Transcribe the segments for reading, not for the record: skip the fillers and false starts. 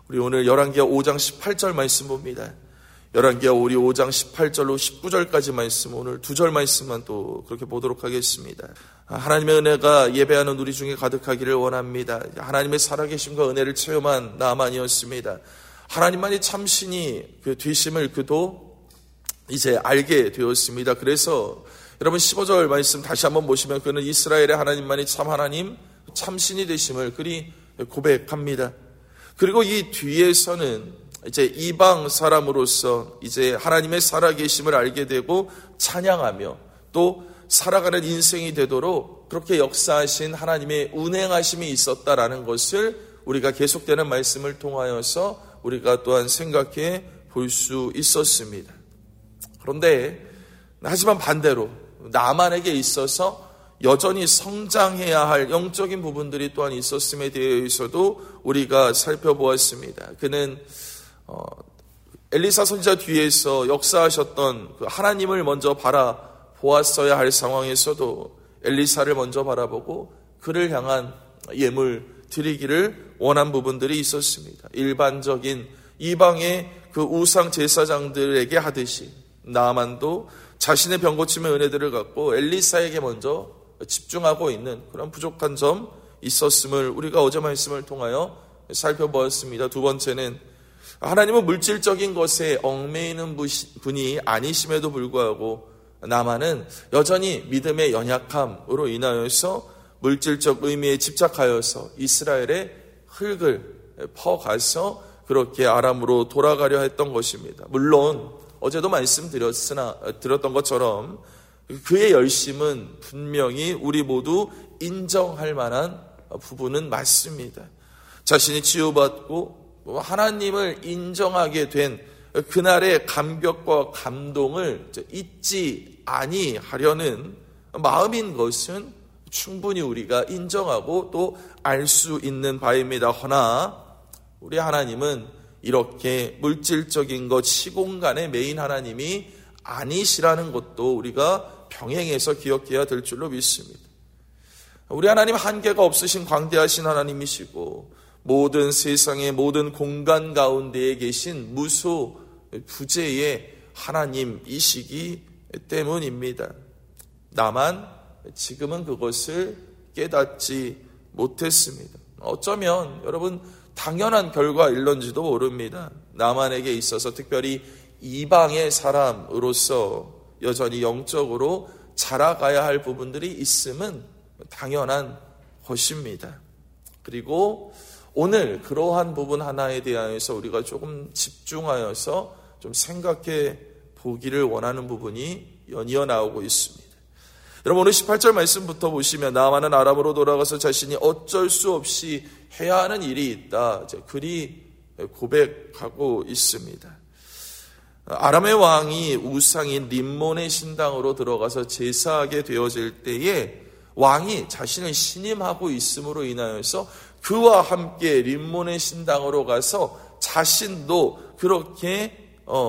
우리 오늘 열왕기하 5장 18절 말씀 봅니다. 열왕기하 우리 5장 18절로 19절까지 말씀, 오늘 2절 말씀만 또 그렇게 보도록 하겠습니다. 하나님의 은혜가 예배하는 우리 중에 가득하기를 원합니다. 하나님의 살아계심과 은혜를 체험한 나만이었습니다. 하나님만이 참신이 되심을 그도 이제 알게 되었습니다. 그래서 여러분 15절 말씀 다시 한번 보시면 그는 이스라엘의 하나님만이 참 하나님, 참신이 되심을 그리 고백합니다. 그리고 이 뒤에서는 이제 이방 사람으로서 이제 하나님의 살아계심을 알게 되고 찬양하며 또 살아가는 인생이 되도록 그렇게 역사하신 하나님의 운행하심이 있었다라는 것을 우리가 계속되는 말씀을 통하여서 우리가 또한 생각해 볼 수 있었습니다. 그런데 하지만 반대로 나만에게 있어서 여전히 성장해야 할 영적인 부분들이 또한 있었음에 대해서도 우리가 살펴보았습니다. 그는 엘리사 선지자 뒤에서 역사하셨던 그 하나님을 먼저 바라보았어야 할 상황에서도 엘리사를 먼저 바라보고 그를 향한 예물 드리기를 원한 부분들이 있었습니다. 일반적인 이방의 그 우상 제사장들에게 하듯이 나아만도 자신의 병 고침의 은혜들을 갖고 엘리사에게 먼저 집중하고 있는 그런 부족한 점 있었음을 우리가 어제 말씀을 통하여 살펴보았습니다. 두 번째는 하나님은 물질적인 것에 얽매이는 분이 아니심에도 불구하고 나만은 여전히 믿음의 연약함으로 인하여서 물질적 의미에 집착하여서 이스라엘의 흙을 퍼가서 그렇게 아람으로 돌아가려 했던 것입니다. 물론 어제도 말씀드렸던 것처럼 그의 열심은 분명히 우리 모두 인정할 만한 부분은 맞습니다. 자신이 치유받고 하나님을 인정하게 된 그날의 감격과 감동을 잊지 아니하려는 마음인 것은 충분히 우리가 인정하고 또 알 수 있는 바입니다. 허나 우리 하나님은 이렇게 물질적인 것, 시공간의 메인 하나님이 아니시라는 것도 우리가 병행해서 기억해야 될 줄로 믿습니다. 우리 하나님 한계가 없으신 광대하신 하나님이시고 모든 세상의 모든 공간 가운데에 계신 무소 부재의 하나님이시기 때문입니다. 다만 지금은 그것을 깨닫지 못했습니다. 어쩌면 여러분 당연한 결과일런지도 모릅니다. 나만에게 있어서 특별히 이방의 사람으로서 여전히 영적으로 자라가야 할 부분들이 있음은 당연한 것입니다. 그리고 오늘 그러한 부분 하나에 대해서 우리가 조금 집중하여서 좀 생각해 보기를 원하는 부분이 연이어 나오고 있습니다. 여러분 오늘 18절 말씀부터 보시면 나아만은 아람으로 돌아가서 자신이 어쩔 수 없이 해야 하는 일이 있다. 그리 고백하고 있습니다. 아람의 왕이 우상인 림몬의 신당으로 들어가서 제사하게 되어질 때에 왕이 자신을 신임하고 있음으로 인하여서 그와 함께 림몬의 신당으로 가서 자신도 그렇게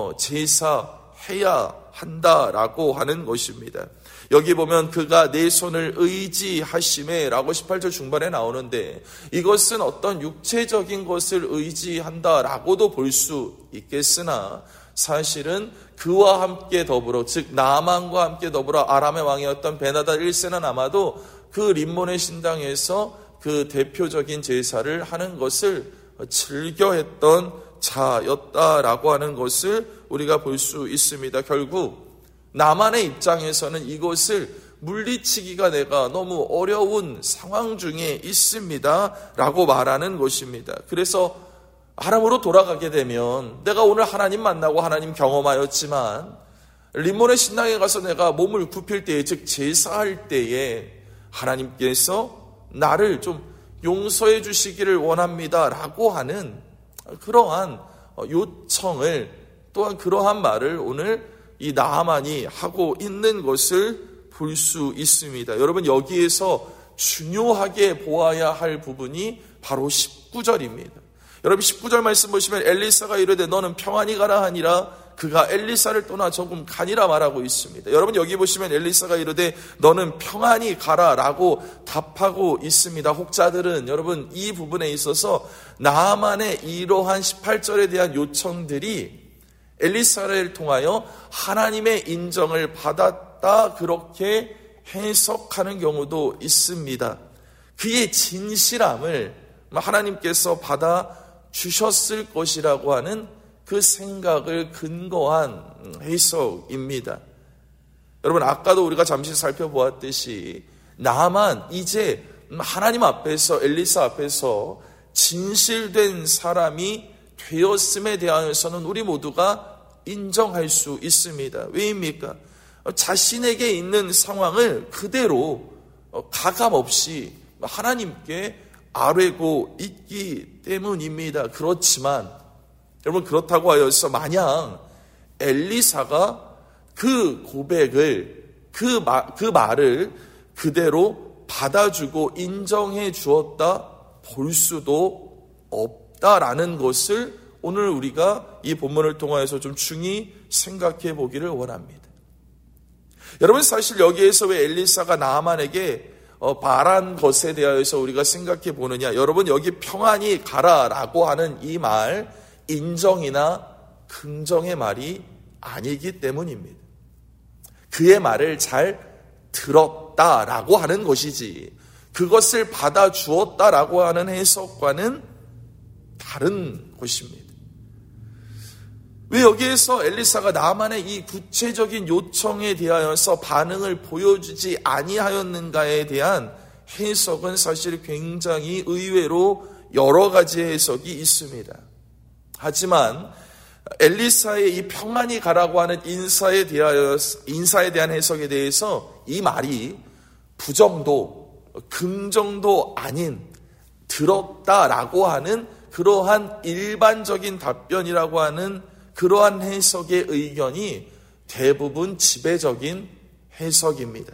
제사해야 한다라고 하는 것입니다. 여기 보면 그가 내 손을 의지하심에 라고 18절 중반에 나오는데 이것은 어떤 육체적인 것을 의지한다라고도 볼 수 있겠으나 사실은 그와 함께 더불어 즉 나아만과 함께 더불어 아람의 왕이었던 베나닷 1세는 아마도 그 림몬의 신당에서 그 대표적인 제사를 하는 것을 즐겨했던 자였다라고 하는 것을 우리가 볼 수 있습니다. 결국 나만의 입장에서는 이것을 물리치기가 내가 너무 어려운 상황 중에 있습니다 라고 말하는 것입니다. 그래서 아람으로 돌아가게 되면 내가 오늘 하나님 만나고 하나님 경험하였지만 림몬의 신당에 가서 내가 몸을 굽힐 때에 즉 제사할 때에 하나님께서 나를 좀 용서해 주시기를 원합니다 라고 하는 그러한 요청을 또한 그러한 말을 오늘 이 나아만이 하고 있는 것을 볼 수 있습니다. 여러분 여기에서 중요하게 보아야 할 부분이 바로 19절입니다. 여러분 19절 말씀 보시면 엘리사가 이르되 너는 평안히 가라 하니라 그가 엘리사를 떠나 조금 가니라 말하고 있습니다. 여러분 여기 보시면 엘리사가 이르되 너는 평안히 가라 라고 답하고 있습니다. 혹자들은 여러분 이 부분에 있어서 나아만의 이러한 18절에 대한 요청들이 엘리사를 통하여 하나님의 인정을 받았다 그렇게 해석하는 경우도 있습니다. 그의 진실함을 하나님께서 받아 주셨을 것이라고 하는 그 생각을 근거한 해석입니다. 여러분 아까도 우리가 잠시 살펴보았듯이 나아만 이제 하나님 앞에서 엘리사 앞에서 진실된 사람이 되었음에 대하여서는 우리 모두가 인정할 수 있습니다. 왜입니까? 자신에게 있는 상황을 그대로 가감없이 하나님께 아뢰고 있기 때문입니다. 그렇지만 여러분 그렇다고 하여서 마냥 엘리사가 그 고백을 그 말을 그대로 받아주고 인정해 주었다 볼 수도 없다라는 것을 오늘 우리가 이 본문을 통해서 좀 중히 생각해 보기를 원합니다. 여러분 사실 여기에서 왜 엘리사가 나아만에게 말한 것에 대하여서 우리가 생각해 보느냐. 여러분 여기 평안히 가라라고 하는 이 말 인정이나 긍정의 말이 아니기 때문입니다. 그의 말을 잘 들었다라고 하는 것이지 그것을 받아주었다라고 하는 해석과는 다른 것입니다. 왜 여기에서 엘리사가 나아만의 이 구체적인 요청에 대하여서 반응을 보여주지 아니하였는가에 대한 해석은 사실 굉장히 의외로 여러 가지 해석이 있습니다. 하지만 엘리사의 이 평안히 가라고 하는 인사에 대한 해석에 대해서 이 말이 부정도 긍정도 아닌 들었다라고 하는 그러한 일반적인 답변이라고 하는 그러한 해석의 의견이 대부분 지배적인 해석입니다.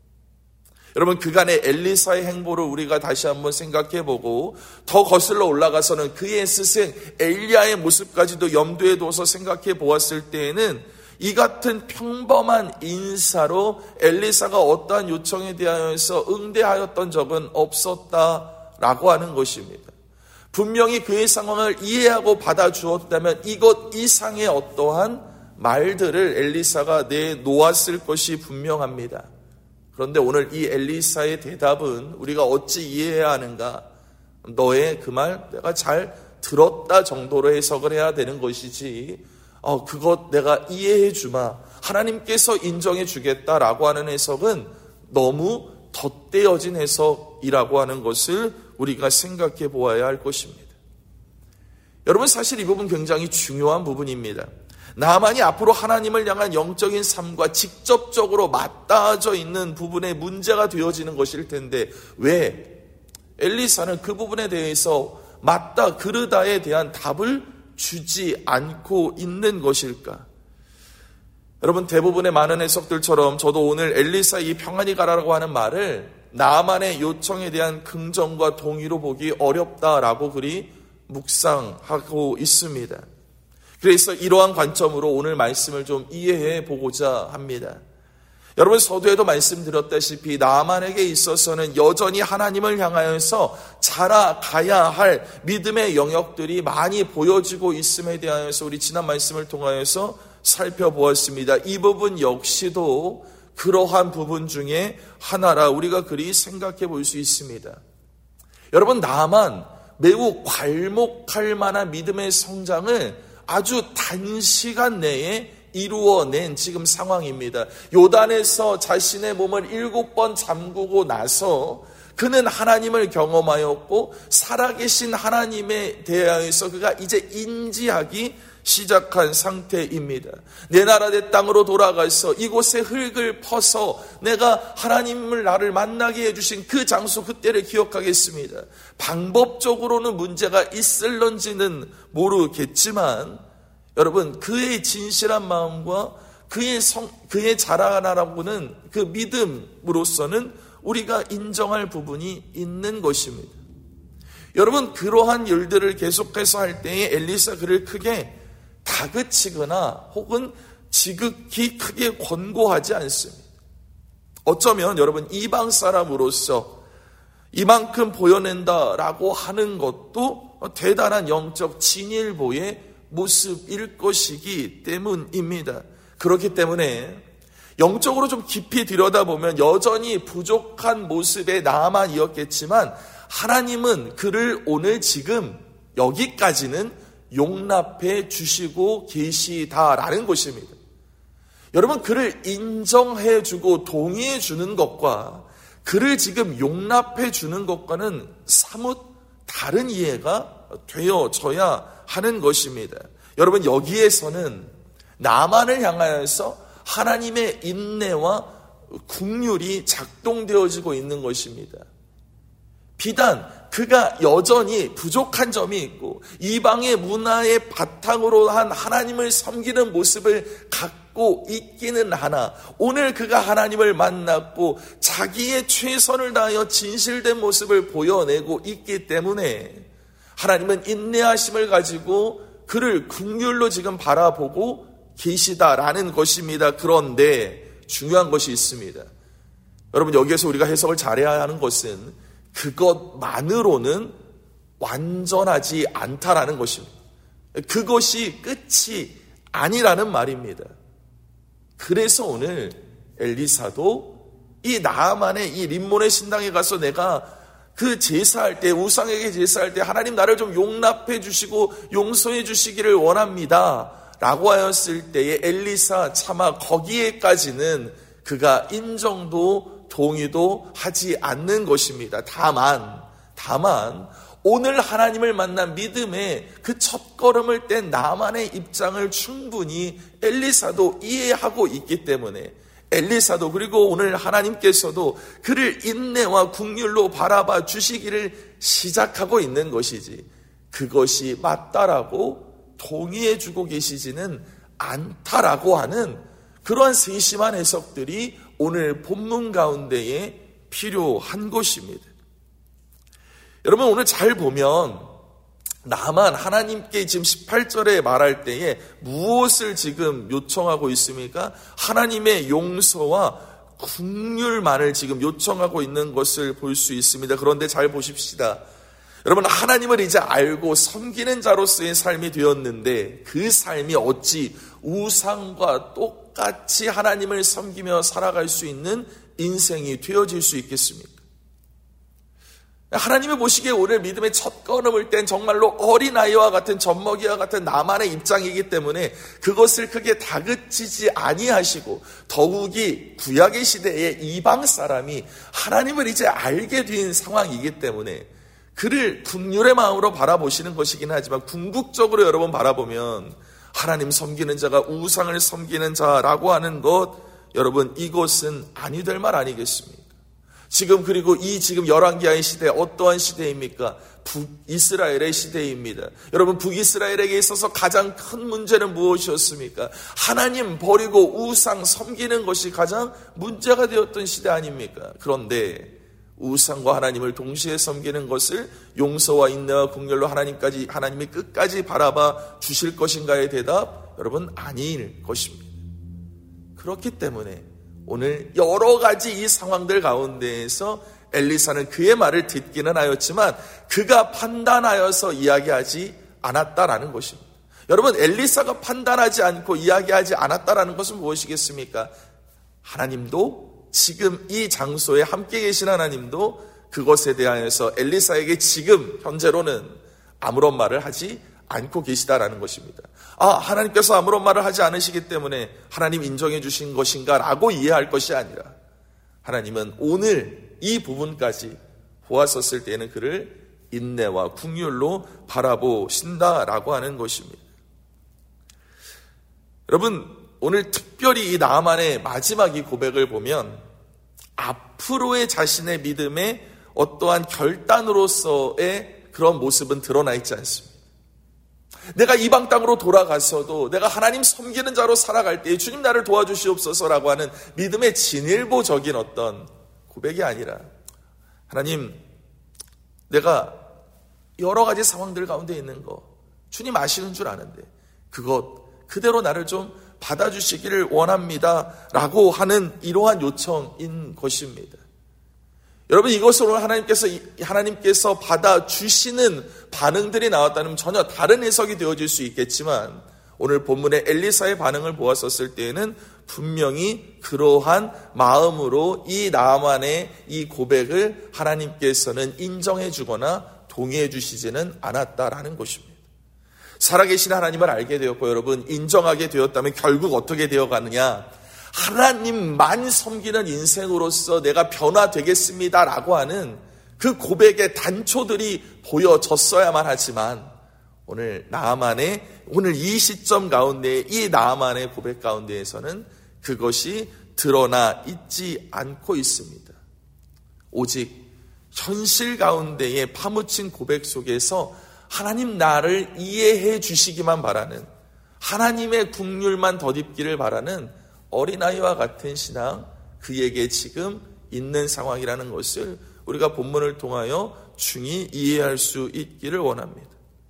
여러분 그간의 엘리사의 행보를 우리가 다시 한번 생각해보고 더 거슬러 올라가서는 그의 스승 엘리야의 모습까지도 염두에 둬서 생각해 보았을 때에는 이 같은 평범한 인사로 엘리사가 어떠한 요청에 대하여서 응대하였던 적은 없었다라고 하는 것입니다. 분명히 그의 상황을 이해하고 받아주었다면 이것 이상의 어떠한 말들을 엘리사가 내놓았을 것이 분명합니다. 그런데 오늘 이 엘리사의 대답은 우리가 어찌 이해해야 하는가? 너의 그 말 내가 잘 들었다 정도로 해석을 해야 되는 것이지 그것 내가 이해해 주마 하나님께서 인정해 주겠다라고 하는 해석은 너무 덧대어진 해석이라고 하는 것을 우리가 생각해 보아야 할 것입니다. 여러분 사실 이 부분 굉장히 중요한 부분입니다. 나만이 앞으로 하나님을 향한 영적인 삶과 직접적으로 맞닿아져 있는 부분에 문제가 되어지는 것일 텐데 왜 엘리사는 그 부분에 대해서 맞다 그르다에 대한 답을 주지 않고 있는 것일까? 여러분 대부분의 많은 해석들처럼 저도 오늘 엘리사 이 평안히 가라라고 하는 말을 나만의 요청에 대한 긍정과 동의로 보기 어렵다라고 그리 묵상하고 있습니다. 그래서 이러한 관점으로 오늘 말씀을 좀 이해해 보고자 합니다. 여러분 서두에도 말씀드렸다시피 나아만에게 있어서는 여전히 하나님을 향하여서 자라가야 할 믿음의 영역들이 많이 보여지고 있음에 대하여서 우리 지난 말씀을 통하여서 살펴보았습니다. 이 부분 역시도 그러한 부분 중에 하나라 우리가 그리 생각해 볼 수 있습니다. 여러분 나아만 매우 괄목할 만한 믿음의 성장을 아주 단시간 내에 이루어낸 지금 상황입니다. 요단에서 자신의 몸을 7번 잠그고 나서 그는 하나님을 경험하였고 살아계신 하나님에 대하여서 그가 이제 인지하기 시작한 상태입니다. 내 나라 내 땅으로 돌아가서 이곳에 흙을 퍼서 내가 하나님을 나를 만나게 해주신 그 장소 그때를 기억하겠습니다. 방법적으로는 문제가 있을런지는 모르겠지만 여러분 그의 진실한 마음과 그의 자라나라고는 그 믿음으로서는 우리가 인정할 부분이 있는 것입니다. 여러분 그러한 일들을 계속해서 할 때에 엘리사 그를 크게 다그치거나 혹은 지극히 크게 권고하지 않습니다. 어쩌면 여러분 이방 사람으로서 이만큼 보여낸다라고 하는 것도 대단한 영적 진일보의 모습일 것이기 때문입니다. 그렇기 때문에 영적으로 좀 깊이 들여다보면 여전히 부족한 모습의 나아만이었겠지만 하나님은 그를 오늘 지금 여기까지는 용납해 주시고 계시다라는 것입니다. 여러분, 그를 인정해 주고 동의해 주는 것과 그를 지금 용납해 주는 것과는 사뭇 다른 이해가 되어져야 하는 것입니다. 여러분, 여기에서는 나만을 향하여서 하나님의 인내와 긍휼이 작동되어지고 있는 것입니다. 비단 그가 여전히 부족한 점이 있고 이방의 문화의 바탕으로 한 하나님을 섬기는 모습을 갖고 있기는 하나, 오늘 그가 하나님을 만났고 자기의 최선을 다하여 진실된 모습을 보여내고 있기 때문에 하나님은 인내하심을 가지고 그를 긍휼로 지금 바라보고 계시다라는 것입니다. 그런데 중요한 것이 있습니다. 여러분, 여기에서 우리가 해석을 잘해야 하는 것은 그것만으로는 완전하지 않다라는 것입니다. 그것이 끝이 아니라는 말입니다. 그래서 오늘 엘리사도 이 나아만의 이 림몬의 신당에 가서 내가 그 제사할 때, 우상에게 제사할 때 하나님 나를 좀 용납해 주시고 용서해 주시기를 원합니다 라고 하였을 때에 엘리사 차마 거기에까지는 그가 인정도 동의도 하지 않는 것입니다. 다만 오늘 하나님을 만난 믿음의 그 첫걸음을 뗀 나만의 입장을 충분히 엘리사도 이해하고 있기 때문에 엘리사도 그리고 오늘 하나님께서도 그를 인내와 긍휼로 바라봐 주시기를 시작하고 있는 것이지, 그것이 맞다라고 동의해주고 계시지는 않다라고 하는 그러한 세심한 해석들이 오늘 본문 가운데에 필요한 것입니다. 여러분, 오늘 잘 보면 나만 하나님께 지금 18절에 말할 때에 무엇을 지금 요청하고 있습니까? 하나님의 용서와 긍휼만을 지금 요청하고 있는 것을 볼 수 있습니다. 그런데 잘 보십시다. 여러분, 하나님을 이제 알고 섬기는 자로서의 삶이 되었는데 그 삶이 어찌 우상과 똑같이 하나님을 섬기며 살아갈 수 있는 인생이 되어질 수 있겠습니까? 하나님이 보시기에 오늘 믿음의 첫걸음을 뗀 정말로 어린아이와 같은 젖먹이와 같은 나만의 입장이기 때문에 그것을 크게 다그치지 아니하시고, 더욱이 구약의 시대에 이방 사람이 하나님을 이제 알게 된 상황이기 때문에 그를 긍휼의 마음으로 바라보시는 것이긴 하지만 궁극적으로 여러분 바라보면 하나님 섬기는 자가 우상을 섬기는 자라고 하는 것, 여러분 이것은 아니 될 말 아니겠습니까? 지금 그리고 이 지금 열왕기하의 시대 어떠한 시대입니까? 북이스라엘의 시대입니다. 여러분, 북이스라엘에게 있어서 가장 큰 문제는 무엇이었습니까? 하나님 버리고 우상 섬기는 것이 가장 문제가 되었던 시대 아닙니까? 그런데 우상과 하나님을 동시에 섬기는 것을 용서와 인내와 긍휼로 하나님이 끝까지 바라봐 주실 것인가의 대답, 여러분 아닐 것입니다. 그렇기 때문에 오늘 여러 가지 이 상황들 가운데에서 엘리사는 그의 말을 듣기는 하였지만 그가 판단하여서 이야기하지 않았다라는 것입니다. 여러분, 엘리사가 판단하지 않고 이야기하지 않았다라는 것은 무엇이겠습니까? 하나님도 지금 이 장소에 함께 계신 하나님도 그것에 대하여서 엘리사에게 지금 현재로는 아무런 말을 하지 않고 계시다라는 것입니다. 하나님께서 아무런 말을 하지 않으시기 때문에 하나님 인정해 주신 것인가 라고 이해할 것이 아니라 하나님은 오늘 이 부분까지 보았었을 때에는 그를 인내와 긍휼로 바라보신다라고 하는 것입니다. 여러분, 오늘 특별히 이 나아만의 마지막 이 고백을 보면 앞으로의 자신의 믿음의 어떠한 결단으로서의 그런 모습은 드러나 있지 않습니다. 내가 이방 땅으로 돌아가서도 내가 하나님 섬기는 자로 살아갈 때 주님 나를 도와주시옵소서라고 하는 믿음의 진일보적인 어떤 고백이 아니라, 하나님 내가 여러 가지 상황들 가운데 있는 거 주님 아시는 줄 아는데 그것 그대로 나를 좀 받아주시기를 원합니다 라고 하는 이러한 요청인 것입니다. 여러분, 이것으로 하나님께서 받아주시는 반응들이 나왔다면 전혀 다른 해석이 되어질 수 있겠지만, 오늘 본문의 엘리사의 반응을 보았었을 때에는 분명히 그러한 마음으로 이 나아만의 이 고백을 하나님께서는 인정해 주거나 동의해 주시지는 않았다라는 것입니다. 살아계신 하나님을 알게 되었고, 여러분, 인정하게 되었다면 결국 어떻게 되어가느냐? 하나님만 섬기는 인생으로서 내가 변화되겠습니다라고 하는 그 고백의 단초들이 보여졌어야만 하지만, 오늘 이 시점 가운데 이 나아만의 고백 가운데에서는 그것이 드러나 있지 않고 있습니다. 오직 현실 가운데에 파묻힌 고백 속에서 하나님 나를 이해해 주시기만 바라는, 하나님의 긍휼만 덧입기를 바라는 어린아이와 같은 신앙, 그에게 지금 있는 상황이라는 것을 우리가 본문을 통하여 중히 이해할 수 있기를 원합니다.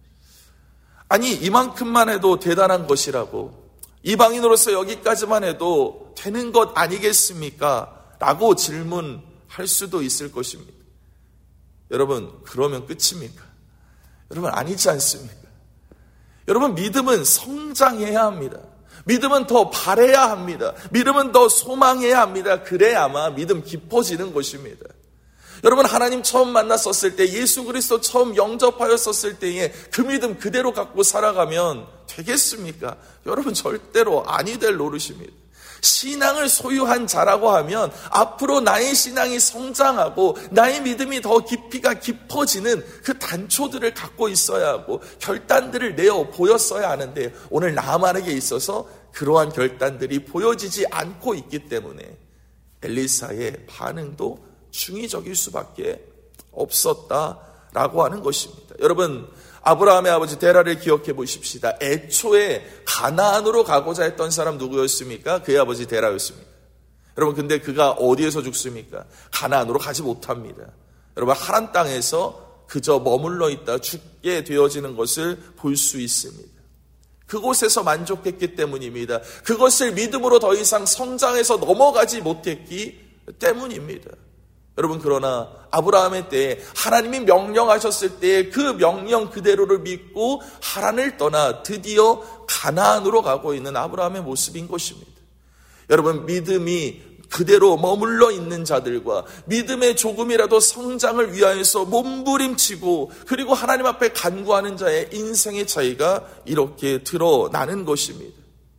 아니, 이만큼만 해도 대단한 것이라고, 이방인으로서 여기까지만 해도 되는 것 아니겠습니까? 라고 질문할 수도 있을 것입니다. 여러분, 그러면 끝입니까? 여러분, 아니지 않습니까? 여러분, 믿음은 성장해야 합니다. 믿음은 더 바래야 합니다. 믿음은 더 소망해야 합니다. 그래야마 믿음 깊어지는 것입니다. 여러분, 하나님 처음 만났었을 때, 예수 그리스도 처음 영접하였었을 때에 그 믿음 그대로 갖고 살아가면 되겠습니까? 여러분, 절대로 아니 될 노릇입니다. 신앙을 소유한 자라고 하면 앞으로 나의 신앙이 성장하고 나의 믿음이 더 깊이가 깊어지는 그 단초들을 갖고 있어야 하고 결단들을 내어 보였어야 하는데, 오늘 나아만에게 있어서 그러한 결단들이 보여지지 않고 있기 때문에 엘리사의 반응도 중의적일 수밖에 없었다라고 하는 것입니다. 여러분, 아브라함의 아버지 데라를 기억해 보십시다. 애초에 가나안으로 가고자 했던 사람 누구였습니까? 그의 아버지 데라였습니다. 여러분, 근데 그가 어디에서 죽습니까? 가나안으로 가지 못합니다. 여러분, 하란 땅에서 그저 머물러 있다 죽게 되어지는 것을 볼 수 있습니다. 그곳에서 만족했기 때문입니다. 그것을 믿음으로 더 이상 성장해서 넘어가지 못했기 때문입니다. 여러분, 그러나 아브라함의 때에 하나님이 명령하셨을 때에 그 명령 그대로를 믿고 하란을 떠나 드디어 가나안으로 가고 있는 아브라함의 모습인 것입니다. 여러분, 믿음이 그대로 머물러 있는 자들과 믿음의 조금이라도 성장을 위하여서 몸부림치고 그리고 하나님 앞에 간구하는 자의 인생의 차이가 이렇게 드러나는 것입니다.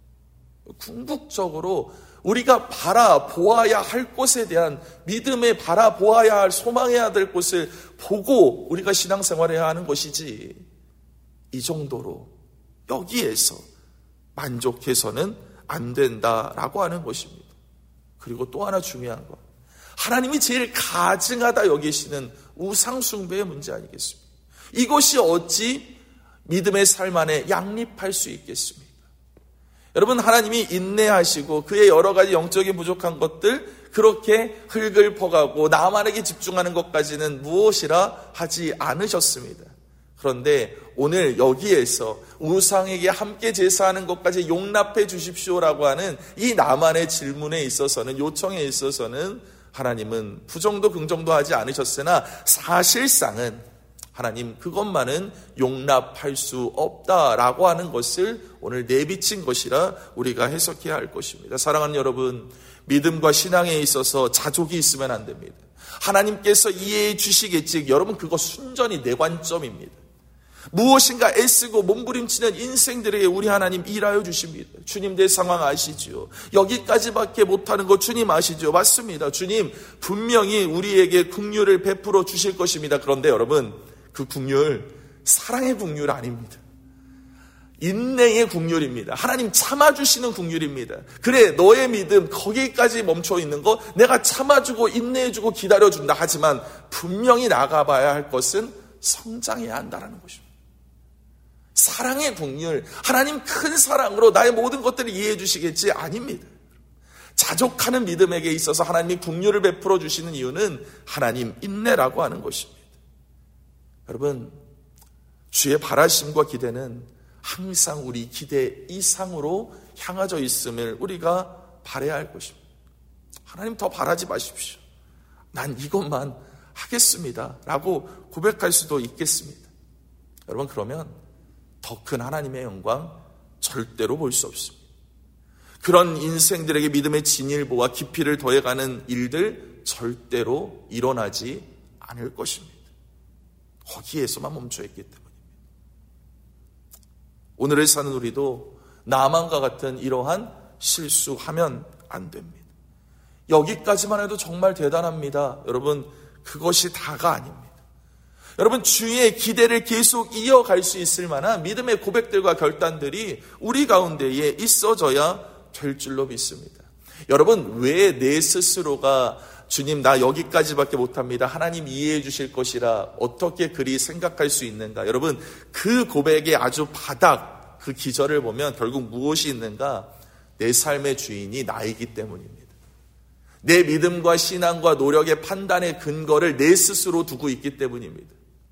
궁극적으로 우리가 바라보아야 할 곳에 대한 믿음에 바라보아야 할, 소망해야 될 곳을 보고 우리가 신앙생활해야 하는 것이지, 이 정도로 여기에서 만족해서는 안 된다라고 하는 것입니다. 그리고 또 하나 중요한 것, 하나님이 제일 가증하다 여기시는 우상숭배의 문제 아니겠습니까? 이것이 어찌 믿음의 삶 안에 양립할 수 있겠습니까? 여러분, 하나님이 인내하시고 그의 여러 가지 영적인 부족한 것들 그렇게 흙을 퍼가고 나만에게 집중하는 것까지는 무엇이라 하지 않으셨습니다. 그런데 오늘 여기에서 우상에게 함께 제사하는 것까지 용납해 주십시오라고 하는 이 나만의 질문에 있어서는, 요청에 있어서는 하나님은 부정도 긍정도 하지 않으셨으나 사실상은 하나님 그것만은 용납할 수 없다라고 하는 것을 오늘 내비친 것이라 우리가 해석해야 할 것입니다. 사랑하는 여러분, 믿음과 신앙에 있어서 자족이 있으면 안 됩니다. 하나님께서 이해해 주시겠지, 여러분, 그거 순전히 내 관점입니다. 무엇인가 애쓰고 몸부림치는 인생들에게 우리 하나님 일하여 주십니다. 주님, 내 상황 아시지요? 여기까지밖에 못하는 거 주님 아시죠? 맞습니다. 주님 분명히 우리에게 긍휼을 베풀어 주실 것입니다. 그런데 여러분, 그 긍휼, 사랑의 긍휼 아닙니다. 인내의 긍휼입니다. 하나님 참아주시는 긍휼입니다. 그래, 너의 믿음 거기까지 멈춰 있는 거 내가 참아주고 인내해주고 기다려준다. 하지만 분명히 나가봐야 할 것은 성장해야 한다는 것입니다. 사랑의 긍휼, 하나님 큰 사랑으로 나의 모든 것들을 이해해 주시겠지? 아닙니다. 자족하는 믿음에게 있어서 하나님이 긍휼을 베풀어 주시는 이유는 하나님 인내라고 하는 것입니다. 여러분, 주의 바라심과 기대는 항상 우리 기대 이상으로 향하져 있음을 우리가 바라야 할 것입니다. 하나님 더 바라지 마십시오. 난 이것만 하겠습니다 라고 고백할 수도 있겠습니다. 여러분, 그러면 더 큰 하나님의 영광 절대로 볼 수 없습니다. 그런 인생들에게 믿음의 진일보와 깊이를 더해가는 일들 절대로 일어나지 않을 것입니다. 거기에서만 멈춰있기 때문입니다. 오늘을 사는 우리도 나만과 같은 이러한 실수하면 안 됩니다. 여기까지만 해도 정말 대단합니다. 여러분, 그것이 다가 아닙니다. 여러분, 주의 기대를 계속 이어갈 수 있을 만한 믿음의 고백들과 결단들이 우리 가운데에 있어져야 될 줄로 믿습니다. 여러분, 왜 내 스스로가 주님 나 여기까지밖에 못합니다, 하나님 이해해 주실 것이라 어떻게 그리 생각할 수 있는가? 여러분, 그 고백의 아주 바닥, 그 기절을 보면 결국 무엇이 있는가? 내 삶의 주인이 나이기 때문입니다. 내 믿음과 신앙과 노력의 판단의 근거를 내 스스로 두고 있기 때문입니다.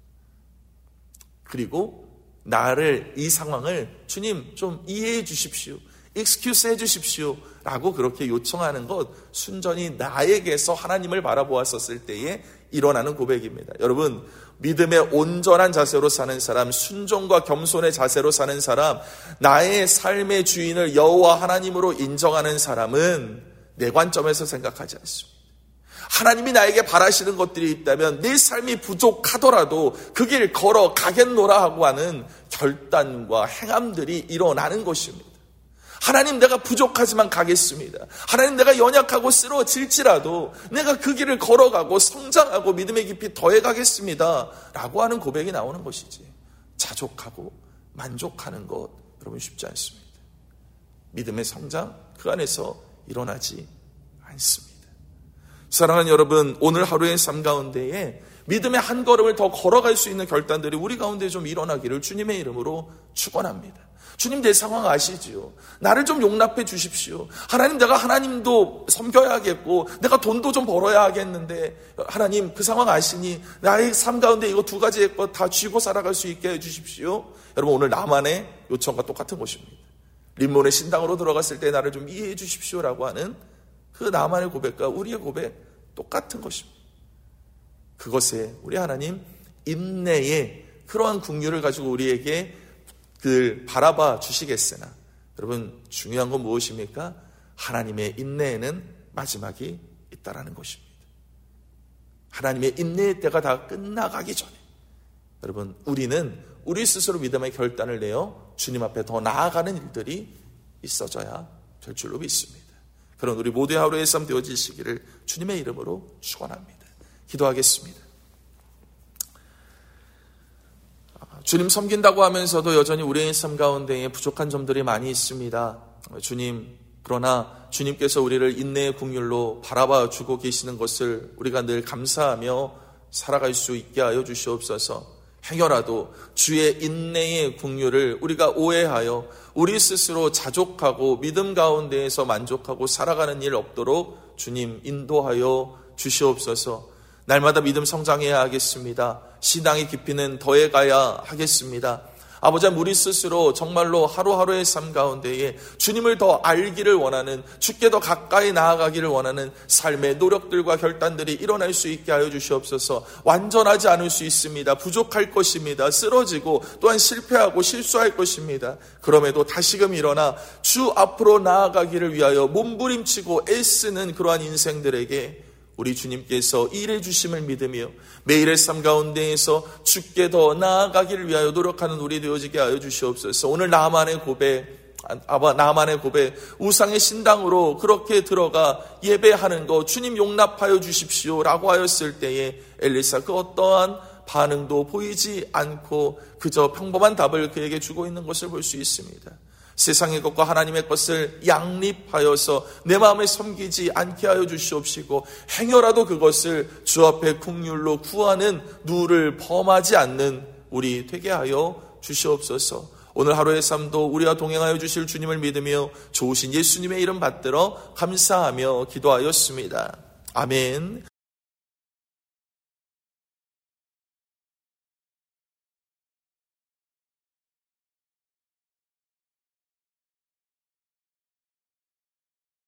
그리고 나를, 이 상황을 주님 좀 이해해 주십시오, 익스큐스 해 주십시오 라고 그렇게 요청하는 것, 순전히 나에게서 하나님을 바라보았었을 때에 일어나는 고백입니다. 여러분, 믿음의 온전한 자세로 사는 사람, 순종과 겸손의 자세로 사는 사람, 나의 삶의 주인을 여호와 하나님으로 인정하는 사람은 내 관점에서 생각하지 않습니다. 하나님이 나에게 바라시는 것들이 있다면 내 삶이 부족하더라도 그 길 걸어가겠노라 하고 하는 결단과 행함들이 일어나는 것입니다. 하나님, 내가 부족하지만 가겠습니다. 하나님, 내가 연약하고 쓰러질지라도 내가 그 길을 걸어가고 성장하고 믿음의 깊이 더해가겠습니다 라고 하는 고백이 나오는 것이지, 자족하고 만족하는 것, 여러분, 쉽지 않습니다. 믿음의 성장, 그 안에서 일어나지 않습니다. 사랑하는 여러분, 오늘 하루의 삶 가운데에 믿음의 한 걸음을 더 걸어갈 수 있는 결단들이 우리 가운데 좀 일어나기를 주님의 이름으로 축원합니다. 주님, 내 상황 아시지요? 나를 좀 용납해 주십시오. 하나님, 내가 하나님도 섬겨야겠고 내가 돈도 좀 벌어야 하겠는데 하나님, 그 상황 아시니 나의 삶 가운데 이거 두 가지의 것 다 쥐고 살아갈 수 있게 해주십시오. 여러분, 오늘 나만의 요청과 똑같은 것입니다. 림몬의 신당으로 들어갔을 때 나를 좀 이해해 주십시오라고 하는 그 나만의 고백과 우리의 고백 똑같은 것입니다. 그것에 우리 하나님 인내의 그러한 긍휼을 가지고 우리에게 그 바라봐 주시겠으나, 여러분, 중요한 건 무엇입니까? 하나님의 인내에는 마지막이 있다라는 것입니다. 하나님의 인내의 때가 다 끝나가기 전에 여러분, 우리는 우리 스스로 믿음의 결단을 내어 주님 앞에 더 나아가는 일들이 있어져야 될 줄로 믿습니다. 그런 우리 모두의 하루의 삶 되어지시기를 주님의 이름으로 축원합니다. 기도하겠습니다. 주님 섬긴다고 하면서도 여전히 우리의 삶 가운데에 부족한 점들이 많이 있습니다. 주님, 그러나 주님께서 우리를 인내의 긍휼로 바라봐 주고 계시는 것을 우리가 늘 감사하며 살아갈 수 있게 하여 주시옵소서. 행여라도 주의 인내의 긍휼을 우리가 오해하여 우리 스스로 자족하고 믿음 가운데에서 만족하고 살아가는 일 없도록 주님 인도하여 주시옵소서. 날마다 믿음 성장해야 하겠습니다. 신앙의 깊이는 더해가야 하겠습니다. 아버지, 우리 스스로 정말로 하루하루의 삶 가운데에 주님을 더 알기를 원하는, 주께 더 가까이 나아가기를 원하는 삶의 노력들과 결단들이 일어날 수 있게 하여 주시옵소서. 완전하지 않을 수 있습니다. 부족할 것입니다. 쓰러지고 또한 실패하고 실수할 것입니다. 그럼에도 다시금 일어나 주 앞으로 나아가기를 위하여 몸부림치고 애쓰는 그러한 인생들에게 우리 주님께서 일해 주심을 믿으며 매일의 삶 가운데에서 주께 더 나아가기를 위하여 노력하는 우리 되어지게 하여 주시옵소서. 오늘 나만의 고백, 우상의 신당으로 그렇게 들어가 예배하는 거 주님 용납하여 주십시오 라고 하였을 때에 엘리사 그 어떠한 반응도 보이지 않고 그저 평범한 답을 그에게 주고 있는 것을 볼 수 있습니다. 세상의 것과 하나님의 것을 양립하여서 내 마음에 섬기지 않게 하여 주시옵시고, 행여라도 그것을 주 앞에 긍휼로 구하는 누를 범하지 않는 우리 되게 하여 주시옵소서. 오늘 하루의 삶도 우리와 동행하여 주실 주님을 믿으며 좋으신 예수님의 이름 받들어 감사하며 기도하였습니다. 아멘.